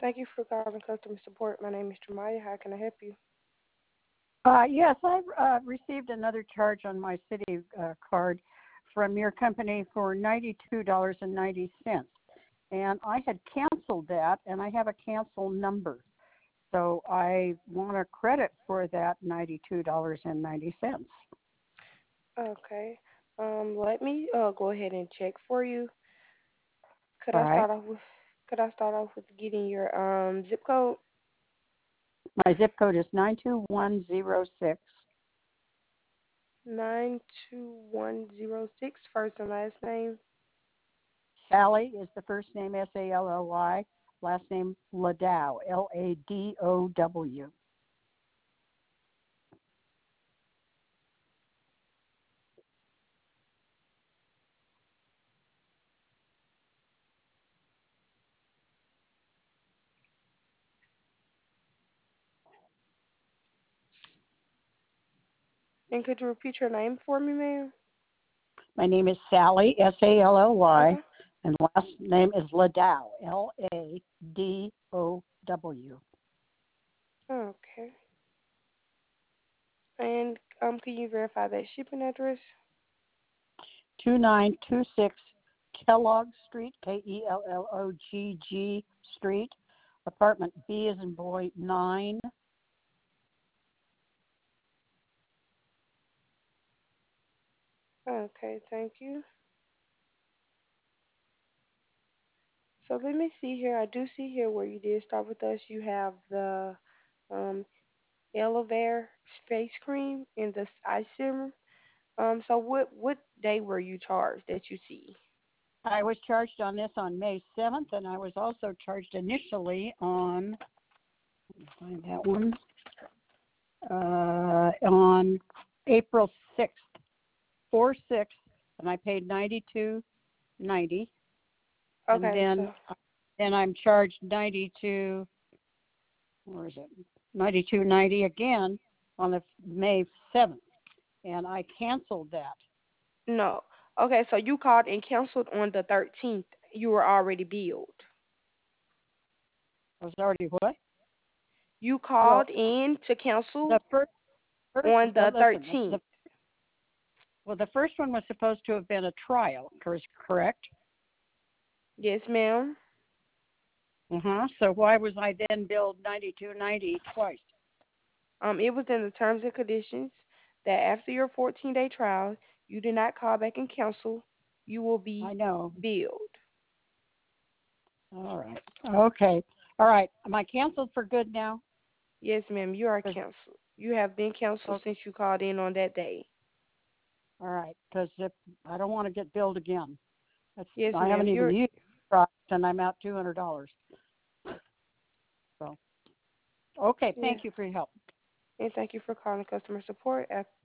Thank you for calling customer support. My name is Jamaya. How can I help you? Yes, I received another charge on my city card from your company for $92.90. And I had canceled that, and I have a cancel number. So I want a credit for that $92.90. Okay. Let me go ahead and check for you. Could All I right. start off with Could I start off with getting your zip code? My zip code is 92106. 92106. First and last name. Sally is the first name, Sally, last name Ladow, Ladow. And could you repeat your name for me, ma'am? My name is Sally, Sally, Okay. and last name is Ladow, Ladow. Okay. And can you verify that shipping address? 2926 Kellogg Street, Kellogg Street, apartment B as in boy 9. Okay, thank you. So let me see here. I do see here where you did start with us. You have the um, aloe vera face cream and the eye serum. So what day were you charged that you see? I was charged on this on May 7th, and I was also charged initially on, find that one, on April 6th, 4/6, and I paid 92.90, and Okay, so then I'm charged 92. Where is it? 92.90 again on the May 7th, and I canceled that. no. Okay, so you called and canceled on the 13th. You were already billed. I was already what? You Well, called in to cancel the first on the listen, 13th. the first one was supposed to have been a trial, correct? Yes, ma'am. So why was I then billed 92.90 twice? It was in the terms and conditions that after your 14-day trial, you did not call back and cancel, you will be I know. billed. All right. Okay. All right. Am I canceled for good now? Yes, ma'am, you are 'Cause- canceled. You have been canceled oh, since you called in on that day. all right. Because if I don't want to get billed again, Yes, I ma'am, haven't even you're, used the product, and I'm out $200. So okay. yeah. Thank you for your help. And thank you for calling customer support.